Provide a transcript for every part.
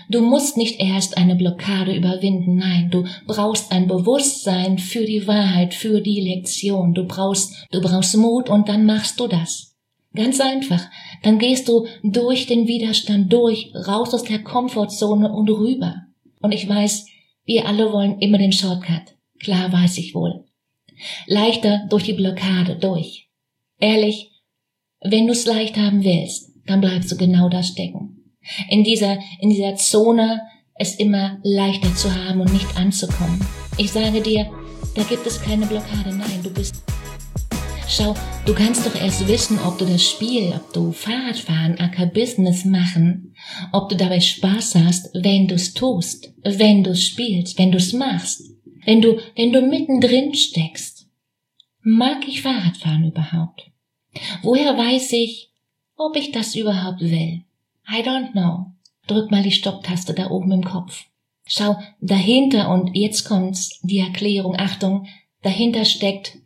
du musst nicht erst eine Blockade überwinden, nein, du brauchst ein Bewusstsein für die Wahrheit, für die Lektion. Du brauchst Mut und dann machst du das. Ganz einfach. Dann gehst du durch den Widerstand durch, raus aus der Komfortzone und rüber. Und ich weiß, wir alle wollen immer den Shortcut. Klar, weiß ich wohl. Leichter durch die Blockade durch. Ehrlich, wenn du es leicht haben willst, dann bleibst du genau da stecken. In dieser Zone es immer leichter zu haben und nicht anzukommen. Ich sage dir, da gibt es keine Blockade, nein, Schau, du kannst doch erst wissen, ob du das Spiel, ob du Fahrrad fahren, Business machen, ob du dabei Spaß hast, wenn du es tust, wenn du es spielst, wenn du es machst, wenn du mittendrin steckst. Mag ich Fahrradfahren überhaupt? Woher weiß ich, ob ich das überhaupt will? I don't know. Drück mal die Stopptaste da oben im Kopf. Schau, dahinter, und jetzt kommt's, die Erklärung, Achtung, dahinter steckt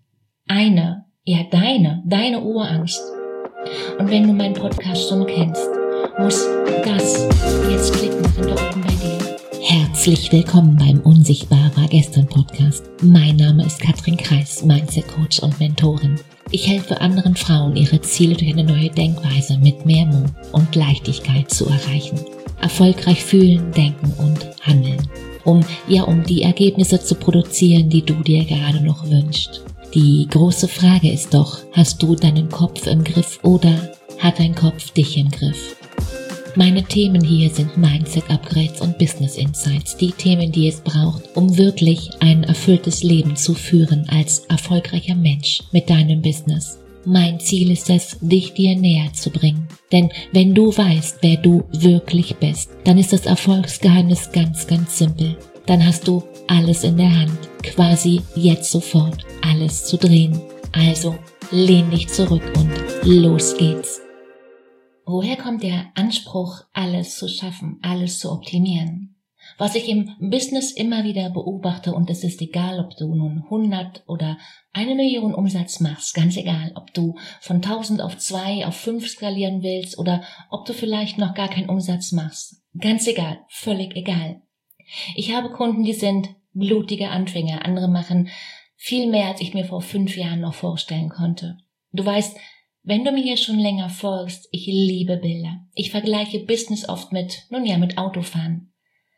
deine Urangst. Und wenn du meinen Podcast schon kennst, muss das jetzt Klick machen da oben bei dir. Herzlich willkommen beim Unsichtbar war gestern Podcast. Mein Name ist Katrin Kreis, Mindset Coach und Mentorin. Ich helfe anderen Frauen, ihre Ziele durch eine neue Denkweise mit mehr Mut und Leichtigkeit zu erreichen. Erfolgreich fühlen, denken und handeln. Um die Ergebnisse zu produzieren, die du dir gerade noch wünschst. Die große Frage ist doch, hast du deinen Kopf im Griff oder hat dein Kopf dich im Griff? Meine Themen hier sind Mindset-Upgrades und Business Insights, die Themen, die es braucht, um wirklich ein erfülltes Leben zu führen als erfolgreicher Mensch mit deinem Business. Mein Ziel ist es, dich dir näher zu bringen. Denn wenn du weißt, wer du wirklich bist, dann ist das Erfolgsgeheimnis ganz, ganz simpel. Dann hast du alles in der Hand, quasi jetzt sofort alles zu drehen. Also lehn dich zurück und los geht's. Woher kommt der Anspruch, alles zu schaffen, alles zu optimieren? Was ich im Business immer wieder beobachte, und es ist egal, ob du nun 100 oder 1 Million Umsatz machst, ganz egal, ob du von 1000 auf 2, auf 5 skalieren willst oder ob du vielleicht noch gar keinen Umsatz machst. Ganz egal, völlig egal. Ich habe Kunden, die sind blutige Anfänger, andere machen viel mehr, als ich mir vor 5 Jahren noch vorstellen konnte. Du weißt, wenn du mir hier schon länger folgst, ich liebe Bilder. Ich vergleiche Business oft mit Autofahren.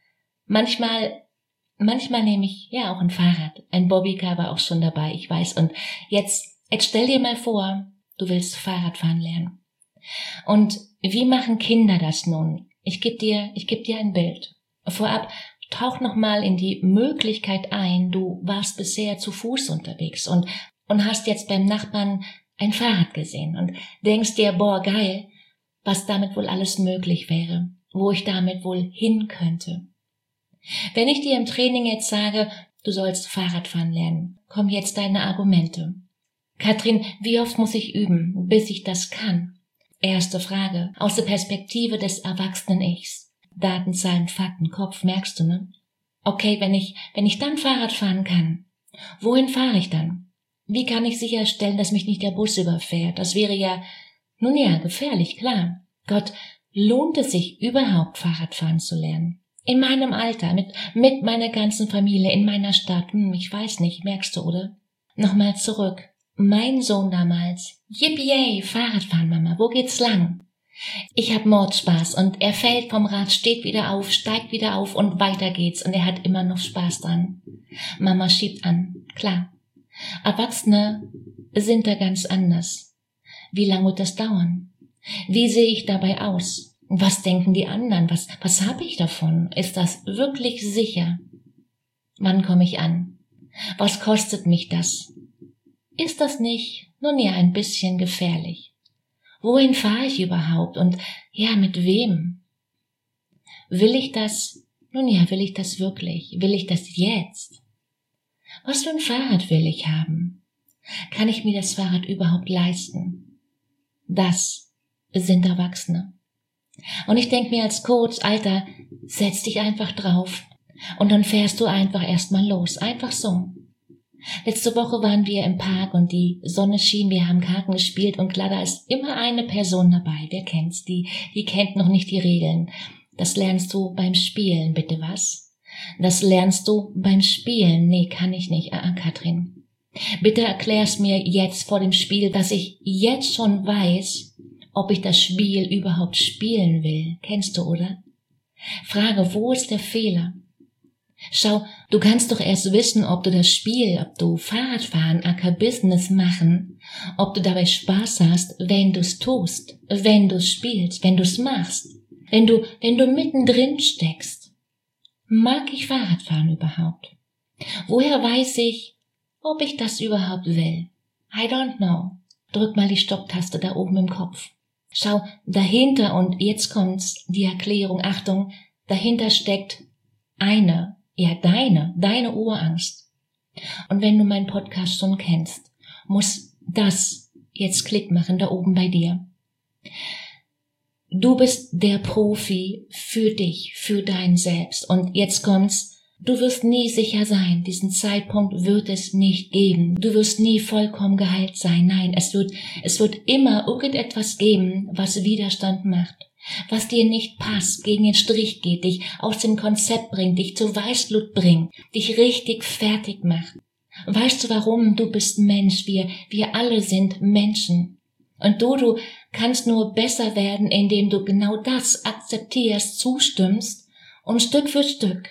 Manchmal nehme ich auch ein Fahrrad. Ein Bobbycar war auch schon dabei, ich weiß. Und jetzt stell dir mal vor, du willst Fahrradfahren lernen. Und wie machen Kinder das nun? Ich geb dir ein Bild. Vorab, tauch nochmal in die Möglichkeit ein, du warst bisher zu Fuß unterwegs und hast jetzt beim Nachbarn ein Fahrrad gesehen und denkst dir, boah, geil, was damit wohl alles möglich wäre, wo ich damit wohl hin könnte. Wenn ich dir im Training jetzt sage, du sollst Fahrradfahren lernen, kommen jetzt deine Argumente. Katrin, wie oft muss ich üben, bis ich das kann? Erste Frage, aus der Perspektive des erwachsenen Ichs. Daten, Zahlen, Fakten, Kopf, merkst du, ne? Okay, wenn ich dann Fahrrad fahren kann, wohin fahre ich dann? Wie kann ich sicherstellen, dass mich nicht der Bus überfährt? Das wäre gefährlich, klar. Gott, lohnt es sich überhaupt, Fahrradfahren zu lernen? In meinem Alter, mit meiner ganzen Familie, in meiner Stadt, ich weiß nicht, merkst du, oder? Nochmal zurück. Mein Sohn damals, yippie, Fahrradfahren, Mama, wo geht's lang? Ich hab Mordspaß und er fällt vom Rad, steigt wieder auf und weiter geht's und er hat immer noch Spaß dran. Mama schiebt an, klar. Erwachsene sind da ganz anders. Wie lange wird das dauern? Wie sehe ich dabei aus? Was denken die anderen? Was habe ich davon? Ist das wirklich sicher? Wann komme ich an? Was kostet mich das? Ist das nicht, ein bisschen gefährlich? Wohin fahre ich überhaupt und mit wem? Will ich das? Will ich das wirklich? Will ich das jetzt? Was für ein Fahrrad will ich haben? Kann ich mir das Fahrrad überhaupt leisten? Das sind Erwachsene. Und ich denke mir als Coach, Alter, setz dich einfach drauf und dann fährst du einfach erstmal los, einfach so. Letzte Woche waren wir im Park und die Sonne schien, wir haben Karten gespielt und klar, da ist immer eine Person dabei, wer kennt's, die kennt noch nicht die Regeln. Das lernst du beim Spielen, bitte was? Das lernst du beim Spielen. Nee, kann ich nicht. Katrin. Bitte erklär's mir jetzt vor dem Spiel, dass ich jetzt schon weiß, ob ich das Spiel überhaupt spielen will. Kennst du, oder? Frage, wo ist der Fehler? Schau, du kannst doch erst wissen, ob du das Spiel, ob du Fahrradfahren, Business machen, ob du dabei Spaß hast, wenn du's tust, wenn du's spielst, wenn du's machst, wenn du mittendrin steckst. Mag ich Fahrradfahren überhaupt? Woher weiß ich, ob ich das überhaupt will? I don't know. Drück mal die Stopptaste da oben im Kopf. Schau, dahinter, und jetzt kommt's, die Erklärung, Achtung, dahinter steckt deine Urangst. Und wenn du meinen Podcast schon kennst, muss das jetzt Klick machen da oben bei dir. Du bist der Profi für dich, für dein Selbst. Und jetzt kommt's, du wirst nie sicher sein. Diesen Zeitpunkt wird es nicht geben. Du wirst nie vollkommen geheilt sein. Nein, es wird immer irgendetwas geben, was Widerstand macht, was dir nicht passt, gegen den Strich geht, dich aus dem Konzept bringt, dich zur Weißglut bringt, dich richtig fertig macht. Weißt du warum? Du bist Mensch, wir alle sind Menschen. Und du kannst nur besser werden, indem du genau das akzeptierst, zustimmst und Stück für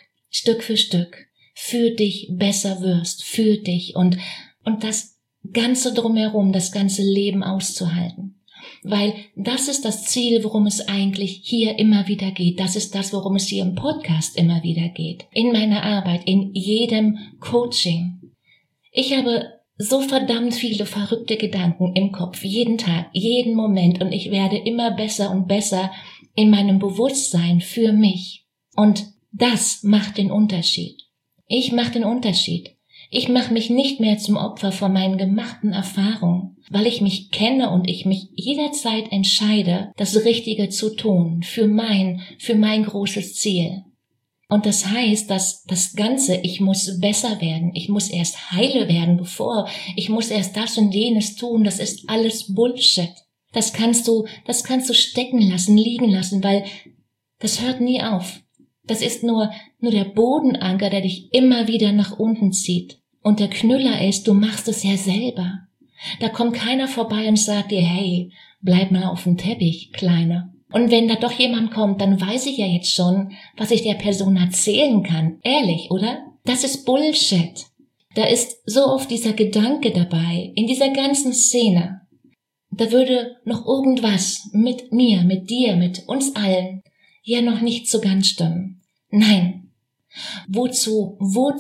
Stück für dich besser wirst, für dich und das Ganze drumherum, das ganze Leben auszuhalten. Weil das ist das Ziel, worum es eigentlich hier immer wieder geht. Das ist das, worum es hier im Podcast immer wieder geht. In meiner Arbeit, in jedem Coaching. Ich habe so verdammt viele verrückte Gedanken im Kopf, jeden Tag, jeden Moment, und ich werde immer besser und besser in meinem Bewusstsein für mich. Und das macht den Unterschied. Ich mache den Unterschied. Ich mache mich nicht mehr zum Opfer von meinen gemachten Erfahrungen, weil ich mich kenne und ich mich jederzeit entscheide, das Richtige zu tun für mein großes Ziel. Und das heißt, dass das Ganze, ich muss besser werden, ich muss erst heile werden, ich muss erst das und jenes tun, das ist alles Bullshit. Das kannst du stecken lassen, liegen lassen, weil das hört nie auf. Das ist nur der Bodenanker, der dich immer wieder nach unten zieht. Und der Knüller ist, du machst es ja selber. Da kommt keiner vorbei und sagt dir, hey, bleib mal auf dem Teppich, Kleiner. Und wenn da doch jemand kommt, dann weiß ich ja jetzt schon, was ich der Person erzählen kann. Ehrlich, oder? Das ist Bullshit. Da ist so oft dieser Gedanke dabei, in dieser ganzen Szene. Da würde noch irgendwas mit mir, mit dir, mit uns allen ja noch nicht so ganz stimmen. Nein. Wozu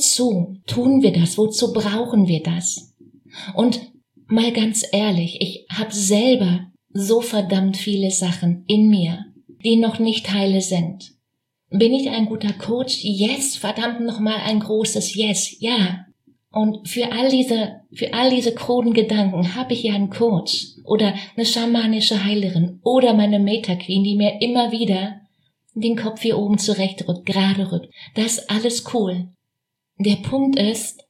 tun wir das? Wozu brauchen wir das? Und mal ganz ehrlich, ich habe selber so verdammt viele Sachen in mir, die noch nicht heile sind. Bin ich ein guter Coach? Yes, verdammt nochmal ein großes Yes, ja. Und für all diese kruden Gedanken habe ich ja einen Coach oder eine schamanische Heilerin oder meine Meta-Queen, die mir immer wieder den Kopf hier oben zurecht rückt, gerade rückt. Das ist alles cool. Der Punkt ist,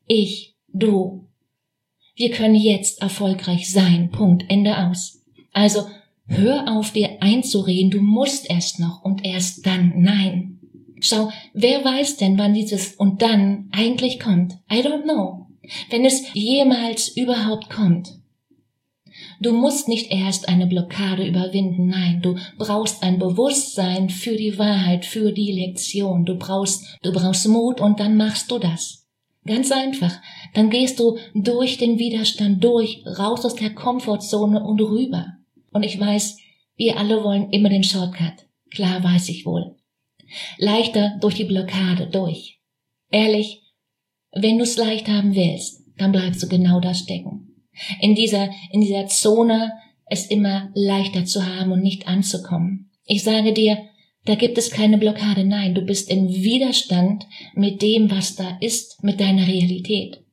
du. Wir können jetzt erfolgreich sein. Punkt. Ende aus. Also, hör auf, dir einzureden, du musst erst noch und erst dann. Nein. Schau, wer weiß denn, wann dieses und dann eigentlich kommt? I don't know. Wenn es jemals überhaupt kommt. Du musst nicht erst eine Blockade überwinden, nein, du brauchst ein Bewusstsein für die Wahrheit, für die Lektion. Du brauchst Mut und dann machst du das. Ganz einfach. Dann gehst du durch den Widerstand raus aus der Komfortzone und rüber. Und ich weiß, wir alle wollen immer den Shortcut. Klar, weiß ich wohl. Leichter durch die Blockade durch. Ehrlich, wenn du es leicht haben willst, dann bleibst du genau da stecken. In dieser Zone es immer leichter zu haben und nicht anzukommen. Ich sage dir, da gibt es keine Blockade. Nein, du bist im Widerstand mit dem, was da ist, mit deiner Realität.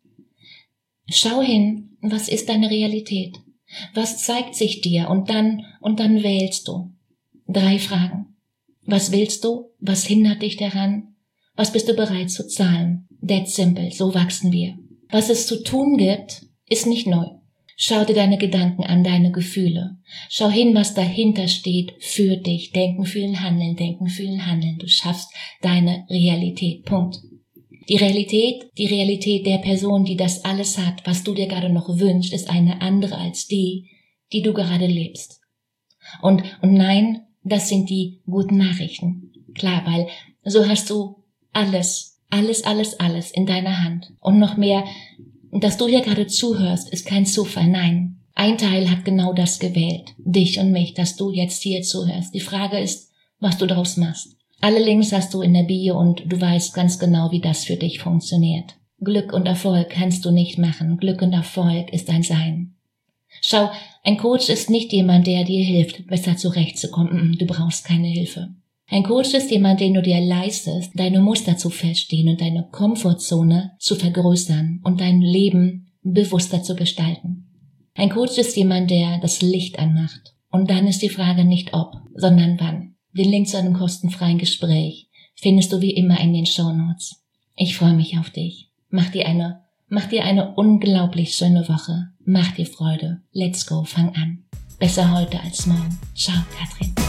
Schau hin, was ist deine Realität? Was zeigt sich dir? Und dann wählst du. 3 Fragen. Was willst du? Was hindert dich daran? Was bist du bereit zu zahlen? That's simple, so wachsen wir. Was es zu tun gibt, ist nicht neu. Schau dir deine Gedanken an, deine Gefühle. Schau hin, was dahinter steht für dich. Denken, fühlen, handeln, denken, fühlen, handeln. Du schaffst deine Realität. Punkt. Die Realität der Person, die das alles hat, was du dir gerade noch wünschst, ist eine andere als die du gerade lebst. Und nein, das sind die guten Nachrichten. Klar, weil so hast du alles in deiner Hand. Und noch mehr, dass du hier gerade zuhörst, ist kein Zufall, nein. Ein Teil hat genau das gewählt, dich und mich, dass du jetzt hier zuhörst. Die Frage ist, was du daraus machst. Alle Links hast du in der Bio und du weißt ganz genau, wie das für dich funktioniert. Glück und Erfolg kannst du nicht machen. Glück und Erfolg ist ein Sein. Schau, ein Coach ist nicht jemand, der dir hilft, besser zurechtzukommen. Du brauchst keine Hilfe. Ein Coach ist jemand, den du dir leistest, deine Muster zu verstehen und deine Komfortzone zu vergrößern und dein Leben bewusster zu gestalten. Ein Coach ist jemand, der das Licht anmacht. Und dann ist die Frage nicht ob, sondern wann. Den Link zu einem kostenfreien Gespräch findest du wie immer in den Shownotes. Ich freue mich auf dich. Mach dir eine unglaublich schöne Woche. Mach dir Freude. Let's go, fang an. Besser heute als morgen. Ciao, Katrin.